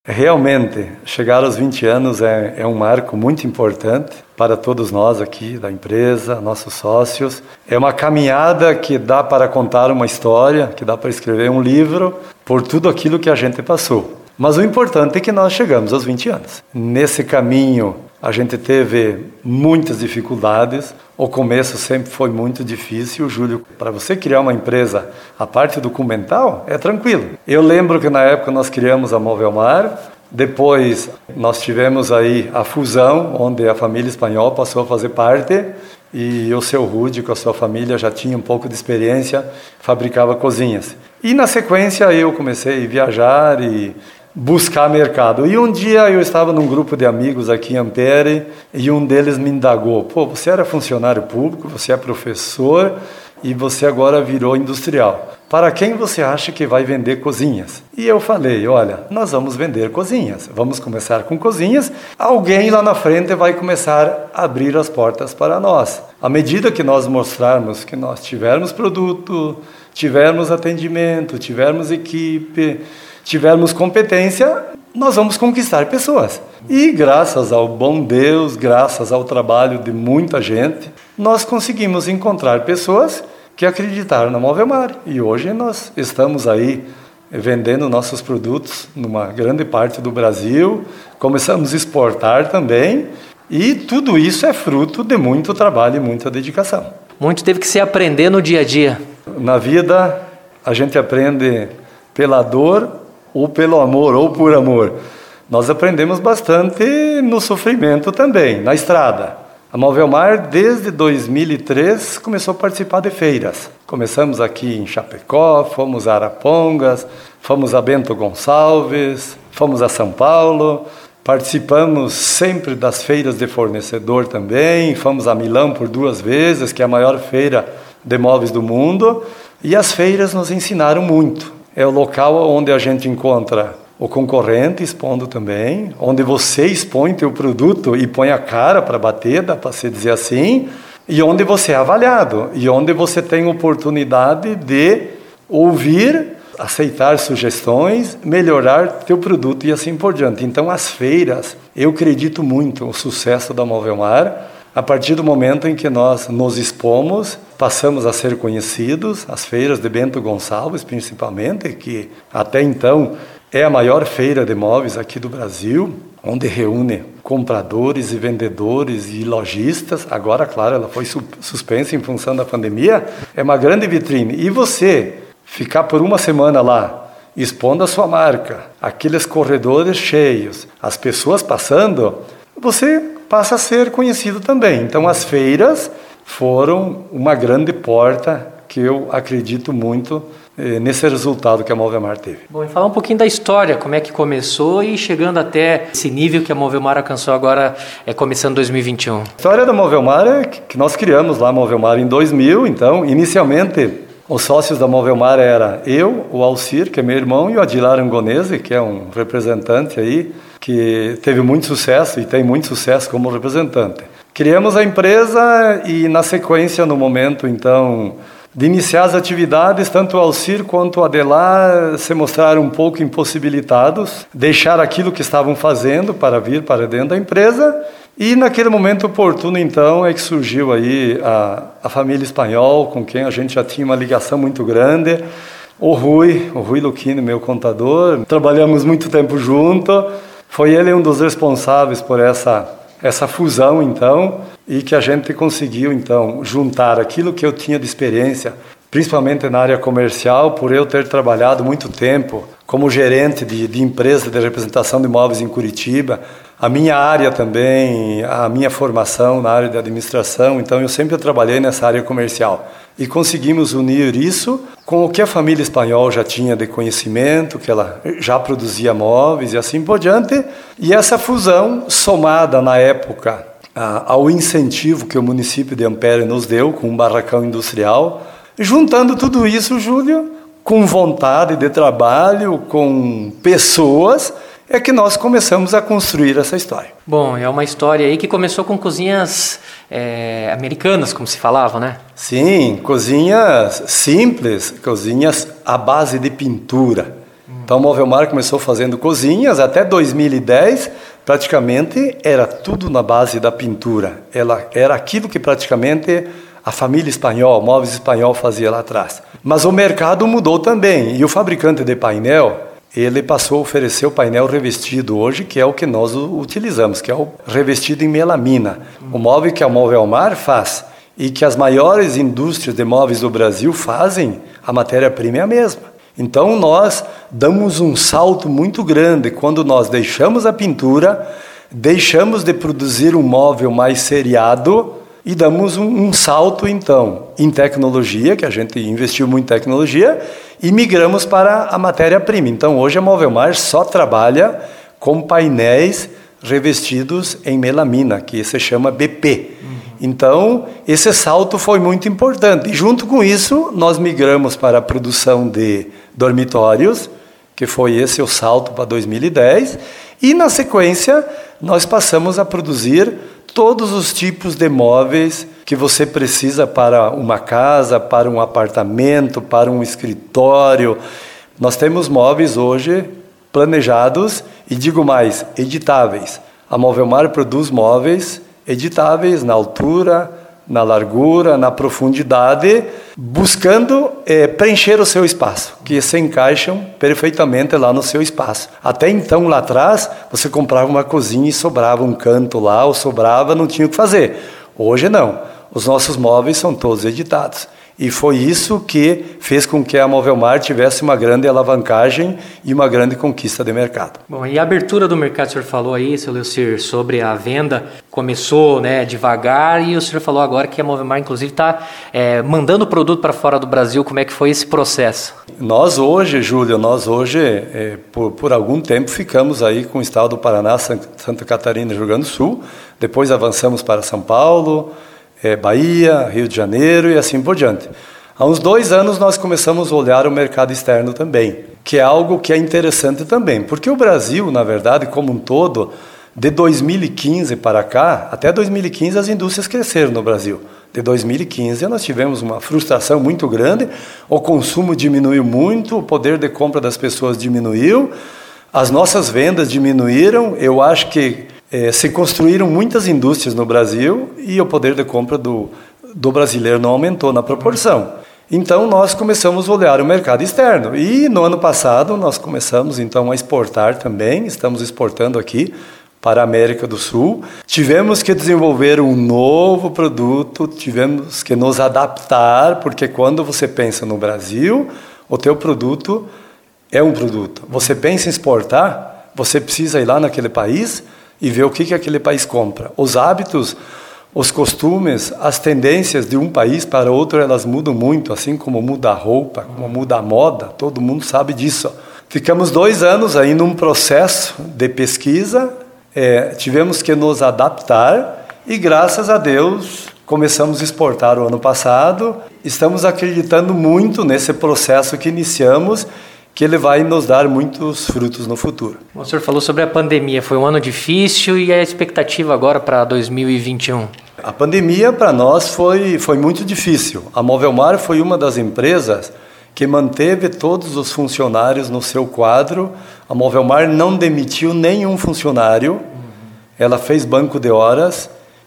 Realmente, chegar aos 20 anos é um marco muito importante para todos nós aqui da empresa, nossos sócios. É uma caminhada que dá para contar uma história, que dá para escrever um livro por tudo aquilo que a gente passou. Mas o importante é que nós chegamos aos 20 anos. Nesse caminho, a gente teve muitas dificuldades. O começo sempre foi muito difícil, Júlio. Para você criar uma empresa, a parte documental é tranquilo. Eu lembro que na época nós criamos a Movelmar. Depois nós tivemos aí a fusão, onde a família espanhola passou a fazer parte. E o seu Rudy, com a sua família, já tinha um pouco de experiência, fabricava cozinhas. E na sequência eu comecei a viajar e buscar mercado. E um dia eu estava num grupo de amigos aqui em Ampere e um deles me indagou: pô, você era funcionário público, você é professor e você agora virou industrial. Para quem você acha que vai vender cozinhas? E eu falei: olha, nós vamos vender cozinhas. Vamos começar com cozinhas. Alguém lá na frente vai começar a abrir as portas para nós. À medida que nós mostrarmos que nós tivermos produto, tivermos atendimento, tivermos equipe, tivermos competência, nós vamos conquistar pessoas. E graças ao bom Deus, graças ao trabalho de muita gente, nós conseguimos encontrar pessoas que acreditaram na Movelmar. E hoje nós estamos aí vendendo nossos produtos numa grande parte do Brasil, começamos a exportar também, e tudo isso é fruto de muito trabalho e muita dedicação. Muito teve que se aprender no dia a dia. Na vida, a gente aprende pela dor, ou pelo amor, ou por amor. Nós aprendemos bastante no sofrimento também, na estrada. A Movelmar, desde 2003, começou a participar de feiras. Começamos aqui em Chapecó, fomos a Arapongas, fomos a Bento Gonçalves, fomos a São Paulo, participamos sempre das feiras de fornecedor também, fomos a Milão por 2 vezes, que é a maior feira de móveis do mundo, e as feiras nos ensinaram muito. É o local onde a gente encontra o concorrente expondo também, onde você expõe teu produto e põe a cara para bater, dá para se dizer assim, e onde você é avaliado, e onde você tem oportunidade de ouvir, aceitar sugestões, melhorar teu produto e assim por diante. Então, as feiras, eu acredito muito no sucesso da Movelmar. A partir do momento em que nós nos expomos, passamos a ser conhecidos, as feiras de Bento Gonçalves principalmente, que até então é a maior feira de móveis aqui do Brasil, onde reúne compradores e vendedores e lojistas. Agora, claro, ela foi suspensa em função da pandemia, é uma grande vitrine. E você ficar por uma semana lá, expondo a sua marca, aqueles corredores cheios, as pessoas passando, você passa a ser conhecido também. Então, as feiras foram uma grande porta que eu acredito muito nesse resultado que a Movelmar teve. Bom, e falar um pouquinho da história, como é que começou e chegando até esse nível que a Movelmar alcançou agora, começando 2021. A história da Movelmar é que nós criamos lá a Movelmar em 2000, então, inicialmente, os sócios da Movelmar era eu, o Alcir, que é meu irmão, e o Adilar Angonese, que é um representante aí, que teve muito sucesso e tem muito sucesso como representante. Criamos a empresa e, na sequência, no momento, então, de iniciar as atividades, tanto o Alcir quanto o Adelar se mostraram um pouco impossibilitados, deixar aquilo que estavam fazendo para vir para dentro da empresa, e naquele momento oportuno, então, é que surgiu aí a família espanhol, com quem a gente já tinha uma ligação muito grande, o Rui Luchini, meu contador, trabalhamos muito tempo junto, foi ele um dos responsáveis por essa fusão, então, e que a gente conseguiu, então, juntar aquilo que eu tinha de experiência, principalmente na área comercial, por eu ter trabalhado muito tempo como gerente de empresa de representação de imóveis em Curitiba, a minha área também, a minha formação na área de administração, então eu sempre trabalhei nessa área comercial. E conseguimos unir isso com o que a família espanhola já tinha de conhecimento, que ela já produzia móveis e assim por diante. E essa fusão, somada na época ao incentivo que o município de Ampere nos deu com um barracão industrial, juntando tudo isso, Júlio, com vontade de trabalho, com pessoas, é que nós começamos a construir essa história. Bom, é uma história aí que começou com cozinhas americanas, como se falava, né? Sim, cozinhas simples, cozinhas à base de pintura. Então, a Movelmar começou fazendo cozinhas, até 2010, praticamente era tudo na base da pintura. Ela era aquilo que praticamente a família espanhol, Móveis Espanhol, fazia lá atrás. Mas o mercado mudou também, e o fabricante de painel, ele passou a oferecer o painel revestido hoje, que é o que nós utilizamos, que é o revestido em melamina. O móvel que a Movelmar faz e que as maiores indústrias de móveis do Brasil fazem, a matéria-prima é a mesma. Então, nós damos um salto muito grande quando nós deixamos a pintura, deixamos de produzir um móvel mais seriado e damos um salto, então, em tecnologia, que a gente investiu muito em tecnologia, e migramos para a matéria-prima. Então, hoje a Movelmar só trabalha com painéis revestidos em melamina, que se chama BP. Então, esse salto foi muito importante. E junto com isso, nós migramos para a produção de dormitórios, que foi esse o salto para 2010. E, na sequência, nós passamos a produzir todos os tipos de móveis que você precisa para uma casa, para um apartamento, para um escritório. Nós temos móveis hoje planejados e, digo mais, editáveis. A Movelmar produz móveis editáveis na altura, na largura, na profundidade, buscando preencher o seu espaço, que se encaixam perfeitamente lá no seu espaço. Até então, lá atrás, você comprava uma cozinha e sobrava um canto lá, ou sobrava, não tinha o que fazer. Hoje não. Os nossos móveis são todos editados. E foi isso que fez com que a Movelmar tivesse uma grande alavancagem e uma grande conquista de mercado. Bom, e a abertura do mercado, o senhor falou aí, seu Leocir, sobre a venda, começou devagar, e o senhor falou agora que a Movelmar, inclusive, está mandando o produto para fora do Brasil. Como é que foi esse processo? Nós hoje, Júlio, por algum tempo ficamos aí com o estado do Paraná, Santa Catarina e Rio Grande do Sul, depois avançamos para São Paulo, Bahia, Rio de Janeiro e assim por diante. Há uns 2 anos nós começamos a olhar o mercado externo também, que é algo que é interessante também, porque o Brasil, na verdade, como um todo, de 2015 para cá, até 2015 as indústrias cresceram no Brasil. De 2015 nós tivemos uma frustração muito grande, o consumo diminuiu muito, o poder de compra das pessoas diminuiu, as nossas vendas diminuíram. Eu acho que se construíram muitas indústrias no Brasil e o poder de compra do brasileiro não aumentou na proporção. Então, nós começamos a olhar o mercado externo. E no ano passado, nós começamos, então, a exportar também. Estamos exportando aqui para a América do Sul. Tivemos que desenvolver um novo produto, tivemos que nos adaptar, porque quando você pensa no Brasil, o teu produto é um produto. Você pensa em exportar, você precisa ir lá naquele país e ver o que aquele país compra. Os hábitos, os costumes, as tendências de um país para outro, elas mudam muito, assim como muda a roupa, como muda a moda, todo mundo sabe disso. Ficamos 2 anos aí num processo de pesquisa, tivemos que nos adaptar e, graças a Deus, começamos a exportar o ano passado. Estamos acreditando muito nesse processo que iniciamos, que ele vai nos dar muitos frutos no futuro. O senhor falou sobre a pandemia, foi um ano difícil, e a expectativa agora para 2021? A pandemia para nós foi muito difícil. A Movelmar foi uma das empresas que manteve todos os funcionários no seu quadro. A Movelmar não demitiu nenhum funcionário, ela fez banco de horas,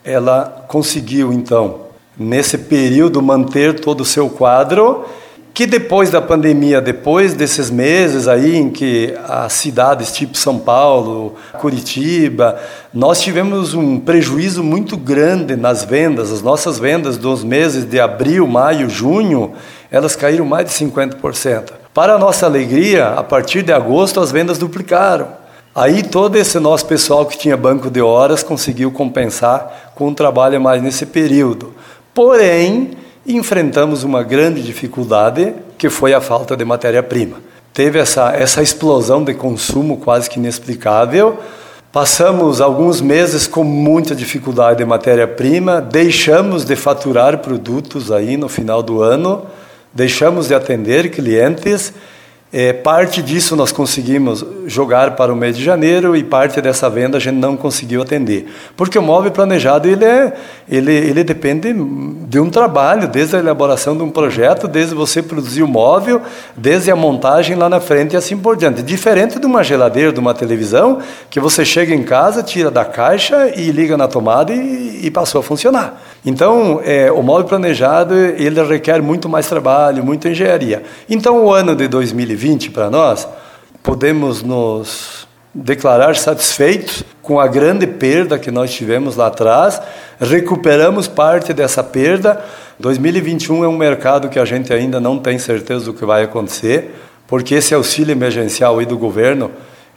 ela conseguiu então, nesse período, manter todo o seu quadro, que depois da pandemia, depois desses meses aí em que as cidades tipo São Paulo, Curitiba, nós tivemos um prejuízo muito grande nas vendas. As nossas vendas dos meses de abril, maio, junho, elas caíram mais de 50%. Para a nossa alegria, a partir de agosto as vendas duplicaram. Aí todo esse nosso pessoal que tinha banco de horas conseguiu compensar com um trabalho a mais nesse período. Porém, enfrentamos uma grande dificuldade, que foi a falta de matéria-prima. Teve essa explosão de consumo quase que inexplicável. Passamos alguns meses com muita dificuldade de matéria-prima, deixamos de faturar produtos aí no final do ano, deixamos de atender clientes Parte disso nós conseguimos jogar para o mês de janeiro e parte dessa venda a gente não conseguiu atender. Porque o móvel planejado ele depende de um trabalho, desde a elaboração de um projeto, desde você produzir o móvel, desde a montagem lá na frente e assim por diante. Diferente de uma geladeira, de uma televisão, que você chega em casa, tira da caixa e liga na tomada e passou a funcionar. Então, o móvel planejado ele requer muito mais trabalho, muita engenharia. Então, o ano de 2020 para nós, podemos nos declarar satisfeitos com a grande perda que nós tivemos lá atrás, recuperamos parte dessa perda. 2021 é um mercado que a gente ainda não tem certeza do que vai acontecer, porque esse auxílio emergencial aí do governo,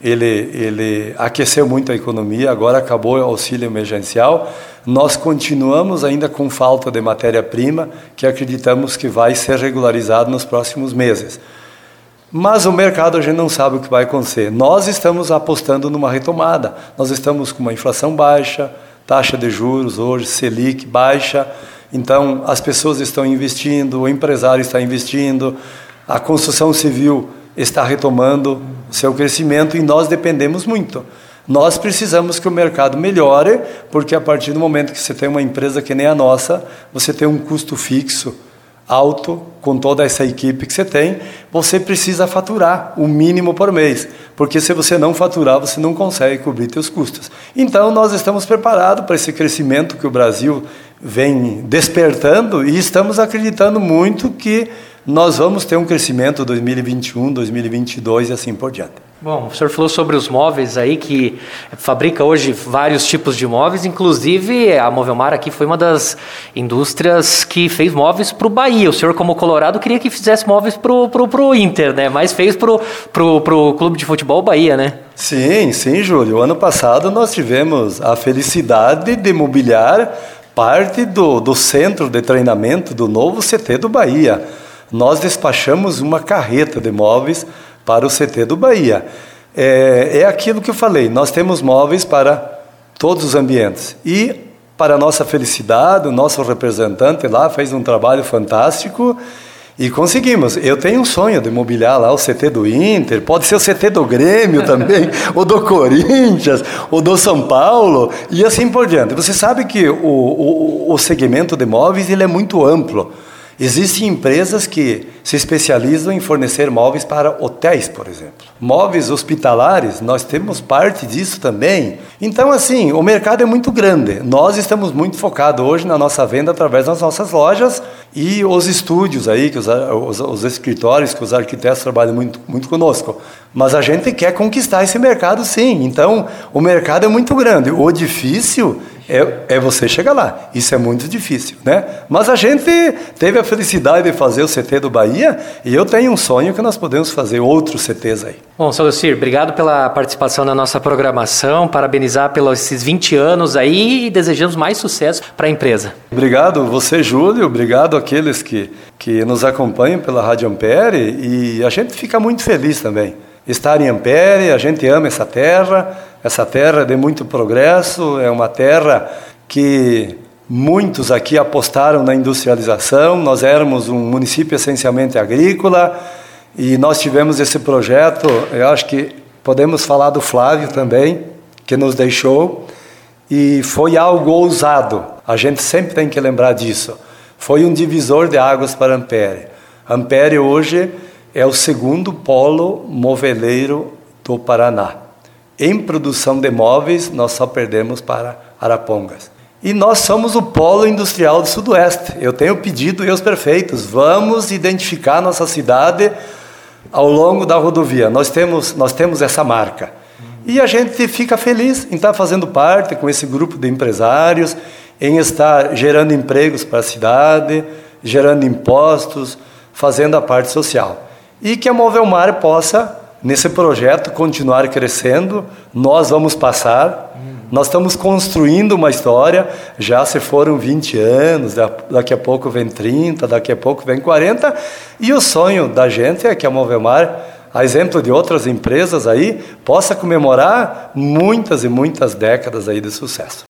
ele aqueceu muito a economia, agora acabou o auxílio emergencial, nós continuamos ainda com falta de matéria-prima, que acreditamos que vai ser regularizado nos próximos meses. Mas o mercado a gente não sabe o que vai acontecer. Nós estamos apostando numa retomada. Nós estamos com uma inflação baixa, taxa de juros hoje, Selic baixa. Então, as pessoas estão investindo, o empresário está investindo, a construção civil está retomando seu crescimento e nós dependemos muito. Nós precisamos que o mercado melhore, porque a partir do momento que você tem uma empresa que nem a nossa, você tem um custo fixo alto, com toda essa equipe que você tem, você precisa faturar o mínimo por mês, porque se você não faturar, você não consegue cobrir seus custos. Então, nós estamos preparados para esse crescimento que o Brasil vem despertando e estamos acreditando muito que nós vamos ter um crescimento 2021, 2022 e assim por diante. Bom, o senhor falou sobre os móveis aí, que fabrica hoje vários tipos de móveis, inclusive a Movelmar aqui foi uma das indústrias que fez móveis para o Bahia. O senhor, como colorado, queria que fizesse móveis pro Inter, né? Mas fez pro Clube de Futebol Bahia, né? Sim, Júlio. O ano passado nós tivemos a felicidade de mobiliar parte do centro de treinamento do novo CT do Bahia. Nós despachamos uma carreta de móveis para o CT do Bahia. É aquilo que eu falei, nós temos móveis para todos os ambientes. E, para a nossa felicidade, o nosso representante lá fez um trabalho fantástico e conseguimos. Eu tenho um sonho de mobiliar lá o CT do Inter, pode ser o CT do Grêmio também, o do Corinthians, o do São Paulo, e assim por diante. Você sabe que o segmento de móveis ele é muito amplo. Existem empresas que se especializam em fornecer móveis para hotéis, por exemplo. Móveis hospitalares, nós temos parte disso também. Então, assim, o mercado é muito grande. Nós estamos muito focados hoje na nossa venda através das nossas lojas e os estúdios aí, que os escritórios, que os arquitetos trabalham muito conosco. Mas a gente quer conquistar esse mercado, sim. Então, o mercado é muito grande. O difícil é você chegar lá. Isso é muito difícil, né? Mas a gente teve a felicidade de fazer o CT do Bahia e eu tenho um sonho que nós podemos fazer outros CTs aí. Bom, seu Lucir, obrigado pela participação na nossa programação, parabenizar pelos esses 20 anos aí e desejamos mais sucesso para a empresa. Obrigado você, Júlio, obrigado àqueles que nos acompanham pela Rádio Ampere e a gente fica muito feliz também. Estar em Ampere, a gente ama essa terra é de muito progresso, é uma terra que muitos aqui apostaram na industrialização, nós éramos um município essencialmente agrícola e nós tivemos esse projeto, eu acho que podemos falar do Flávio também, que nos deixou, e foi algo ousado, a gente sempre tem que lembrar disso, foi um divisor de águas para Ampere. Ampere hoje é o segundo polo moveleiro do Paraná. Em produção de móveis, nós só perdemos para Arapongas. E nós somos o polo industrial do Sudoeste. Eu tenho pedido aos prefeitos, vamos identificar nossa cidade ao longo da rodovia. Nós temos essa marca. E a gente fica feliz em estar fazendo parte com esse grupo de empresários, em estar gerando empregos para a cidade, gerando impostos, fazendo a parte social. E que a Movelmar possa, nesse projeto, continuar crescendo. Nós vamos passar, nós estamos construindo uma história, já se foram 20 anos, daqui a pouco vem 30, daqui a pouco vem 40, e o sonho da gente é que a Movelmar, a exemplo de outras empresas aí, possa comemorar muitas e muitas décadas aí de sucesso.